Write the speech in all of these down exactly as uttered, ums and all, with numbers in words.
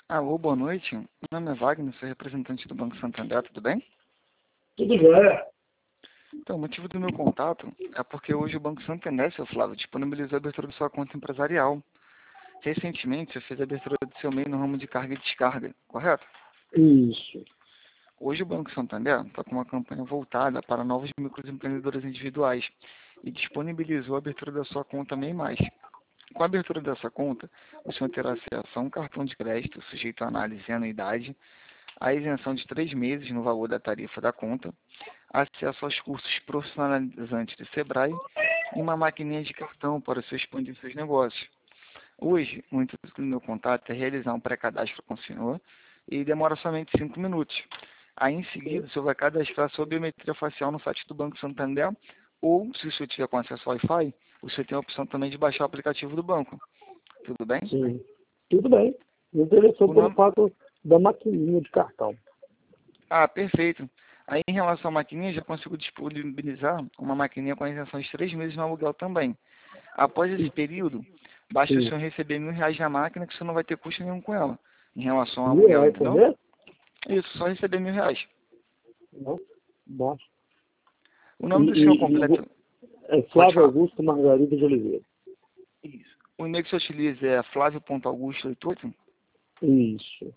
Alô, boa noite. Meu nome é Wagner, sou representante do Banco Santander, tudo bem? Tudo bem. Então, o motivo do meu contato é porque hoje o Banco Santander, seu Flávio, disponibilizou a abertura de sua conta empresarial. Recentemente, você fez a abertura do seu MEI no ramo de carga e descarga, correto? Isso. Hoje o Banco Santander está com uma campanha voltada para novos microempreendedores individuais e disponibilizou a abertura da sua conta MEI mais. Com a abertura dessa conta, o senhor terá acesso a um cartão de crédito sujeito à análise e anuidade, a isenção de três meses no valor da tarifa da conta, acesso aos cursos profissionalizantes do Sebrae e uma maquininha de cartão para o senhor expandir seus negócios. Hoje, o intuito do meu contato é realizar um pré-cadastro com o senhor e demora somente cinco minutos. Aí, em seguida, o senhor vai cadastrar sua biometria facial no site do Banco Santander ou, se o senhor tiver com acesso ao Wi-Fi, o senhor tem a opção também de baixar o aplicativo do banco. Tudo bem? Sim. Tudo bem. Me interessou O pelo nome... fato da maquininha de cartão. Ah, perfeito. Aí, em relação à maquininha, já consigo disponibilizar uma maquininha com a isenção de três meses no aluguel também. Após esse período, basta o Sim. senhor receber mil reais na máquina que o senhor não vai ter custo nenhum com ela, em relação ao Mil aluguel, reais por entendeu? mês? Isso, só receber mil reais. Não. Bom. O E, nome do senhor e, e completo... é Pode Flávio falar. Augusto Margarida de Oliveira. Isso. O e-mail que o senhor utiliza é flávio ponto augusto oitenta e oito? Isso.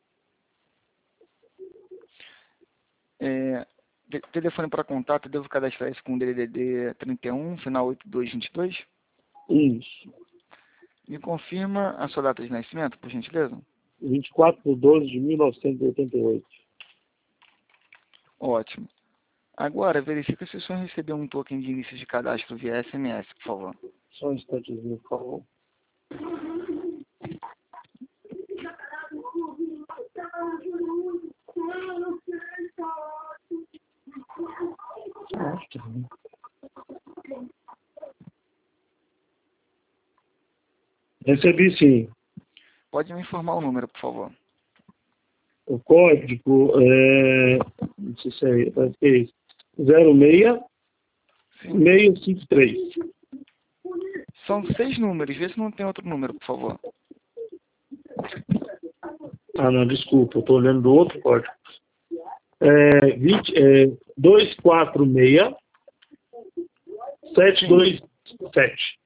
É, te- telefone para contato, devo cadastrar isso com D D D trinta e um, final oitenta e dois vinte e dois? Isso. Me confirma a sua data de nascimento, por gentileza? vinte e quatro de doze de mil novecentos e oitenta e oito. Ótimo. Agora, verifica se o senhor recebeu um token de início de cadastro via S M S, por favor. Só um instantezinho, por favor. Acho que não. Recebi sim. Pode me informar o número, por favor. O código é. Não sei se é, parece que é isso. zero seis Sim. seis cinco três. São seis números, vê se não tem outro número, por favor. Ah, não, desculpa, eu estou olhando do outro código. É, vinte, é, dois quatro seis sete dois sete.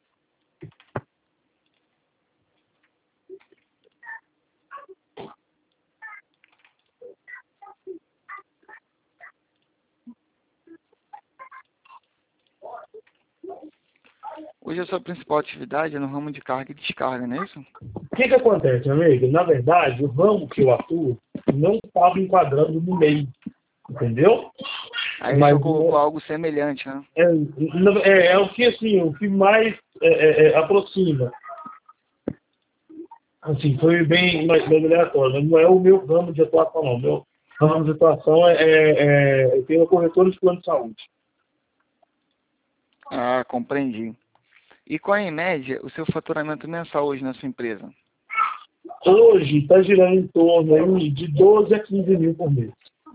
Hoje a sua principal atividade é no ramo de carga e descarga, não é isso? O que que acontece, amigo? Na verdade, o ramo que eu atuo não estava enquadrando no meio, entendeu? Aí o Mas senhor colocou algo semelhante, né? é, é, é o que assim, o que mais é, é, é, aproxima. Assim, foi bem mais, bem aleatório, mas não é o meu ramo de atuação, não. O meu ramo de atuação é, é, é eu tenho a corretora de plano de saúde. Ah, compreendi. E qual é, em média, o seu faturamento mensal hoje na sua empresa? Hoje está girando em torno aí de doze a quinze mil por mês.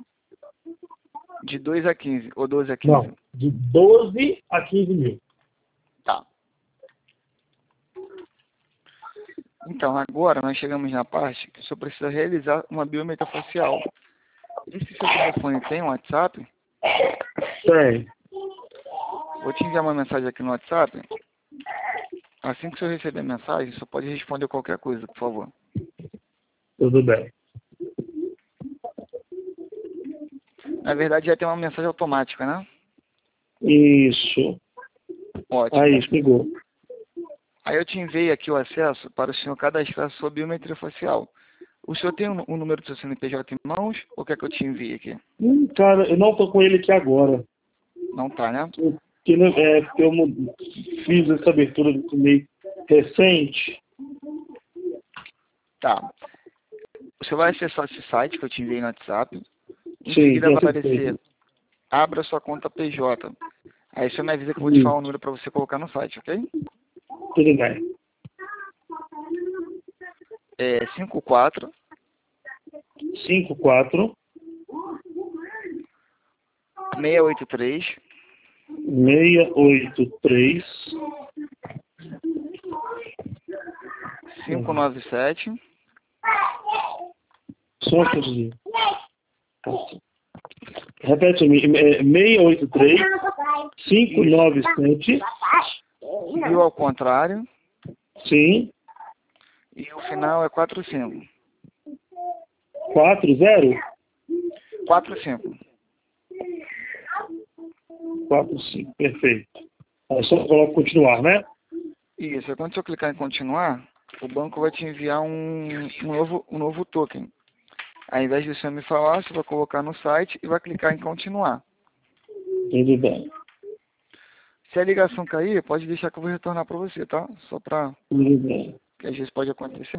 De dois a quinze, ou doze a quinze? Não, de doze a quinze mil. Tá. Então, agora nós chegamos na parte que o senhor precisa realizar uma biometria facial. Esse seu telefone tem um WhatsApp? Tem. Vou te enviar uma mensagem aqui no WhatsApp. Assim que o senhor receber a mensagem, o senhor pode responder qualquer coisa, por favor. Tudo bem. Na verdade, já tem uma mensagem automática, né? Isso. Ótimo. Aí, chegou. Aí eu te enviei aqui o acesso para o senhor cadastrar sua biometria facial. O senhor tem o um, um número do seu C N P J em mãos ou quer que eu te envie aqui? Hum, cara, eu não estou com ele aqui agora. Não tá, né? Porque, né, é, porque eu mu- fiz essa abertura do meio recente. Tá. Você vai acessar esse site que eu te enviei no WhatsApp. Em Sim, seguida tem vai certeza. aparecer, abra sua conta P J. Aí você me avisa que eu vou te Hum, falar o número para você colocar no site, ok? tudo bem. É cinco quatro cinco quatro seis oito três seis oito três cinco nove sete Só um instantezinho. Tá. Repete para mim. seis oito três, cinco nove sete. Mil ao contrário. Sim. E o final é quatro cinco. quatro zero? quatro cinco. quatro cinco, perfeito. Aí só coloca continuar, né? Isso, quando você clicar em continuar, o banco vai te enviar um, um, novo, um novo token. Ao invés de você me falar, você vai colocar no site e vai clicar em continuar. Tudo bem. Se a ligação cair, pode deixar que eu vou retornar para você, tá? Só para... Tudo bem. Que às vezes pode acontecer.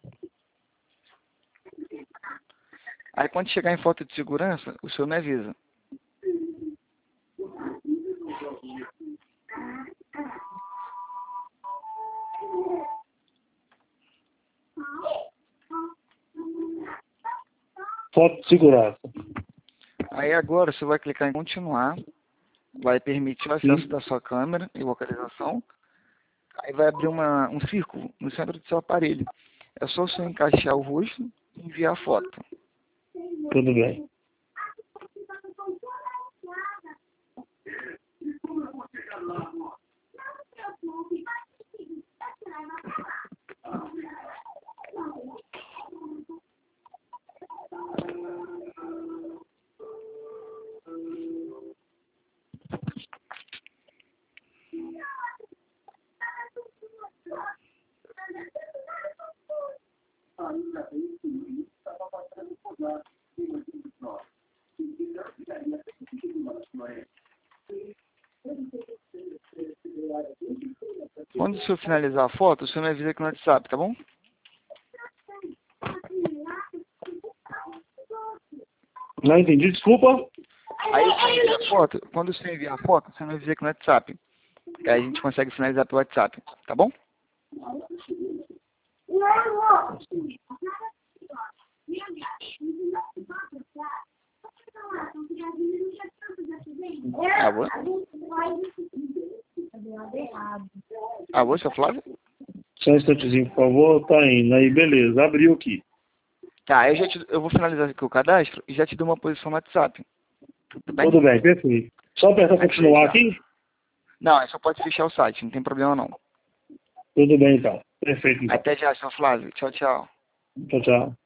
Aí quando chegar em foto de segurança, o senhor me avisa. Foto de segurança. Aí agora você vai clicar em continuar. Vai permitir o acesso Sim. da sua câmera e localização. Aí vai abrir uma, um círculo no centro do seu aparelho. É só você encaixar o rosto e enviar a foto. Tudo bem. Quando o senhor finalizar a foto, o senhor me avisa aqui no WhatsApp, tá bom? Não entendi, desculpa. Aí o senhor envia a foto, quando o senhor enviar a foto, o senhor me avisa aqui no WhatsApp. Aí a gente consegue finalizar pelo WhatsApp, tá bom? Alô? Alô, seu Flávio? Só um instantezinho, por favor. Tá indo. Aí, beleza. Abriu aqui. Tá, eu, já te, eu vou finalizar aqui o cadastro e já te dou uma posição no WhatsApp. Tudo bem? Tudo bem, perfeito. Só apertar continuar aqui? Não, é só pode fechar o site, não tem problema não. Tudo bem, então. Perfeito, então. Até já, seu Flávio. Tchau, tchau. Tchau, tchau.